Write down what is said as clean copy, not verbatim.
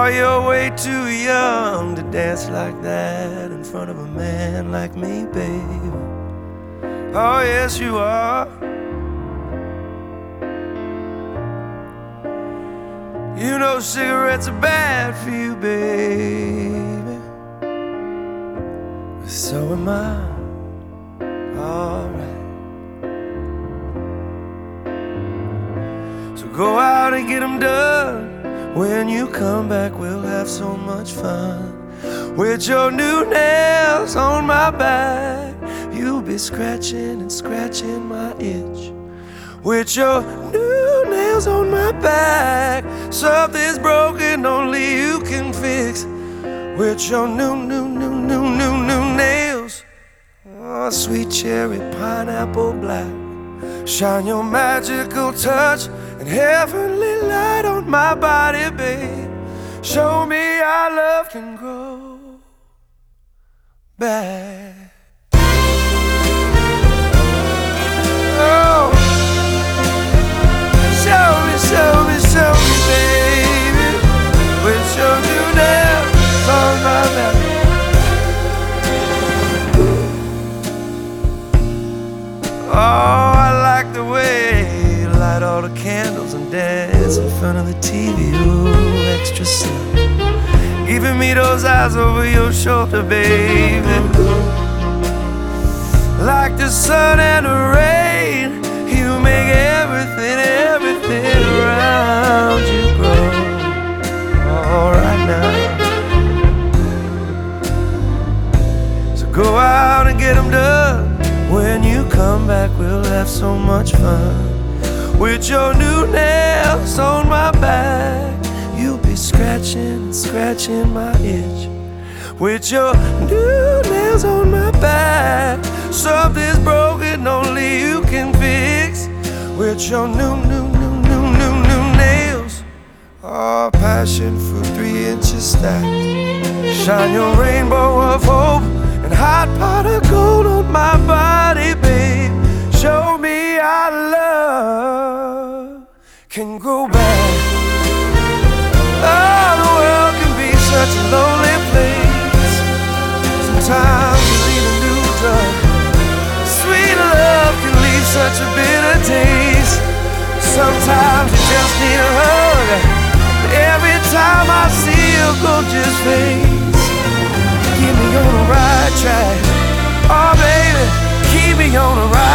you're way too young to dance like that in front of a man like me, baby. Oh, yes, you are. You know cigarettes are bad for you, baby. So am I. Alright. So go out and get them done. When you come back, we'll have so much fun. With your new nails on my back, you'll be scratching and scratching my itch. With your new nails on my back, something's broken only you can fix. With your new nails, oh, sweet cherry pineapple black. Shine your magical touch and heavenly light on my body, babe. Show me how love can grow back. Oh, show me, baby, with your new nails on my back. Oh, I like the way you light all the candles and dance in front of the TV. Ooh, extra slow, giving me those eyes over your shoulder, baby. Like the sun and the rain, you make everything around you grow. All right now, so go out and get them done. When you come back, we'll have so much fun. With your new nails on my back, you'll be scratching and scratching my itch. With your new nails on my back, something's broken only you can fix. With your new nails, oh, passion fruit 3 inches stacked. Shine your rainbow of hope and hot pot of gold on my body, babe. Show me how love can grow back. Oh, the world can be such a lonely place. Sometimes you need a new drug. Sweet love can leave such a bitter taste. Sometimes you just need a hug. Every time I see your gorgeous face, keep me on the right track. Oh, baby, keep me on the right track.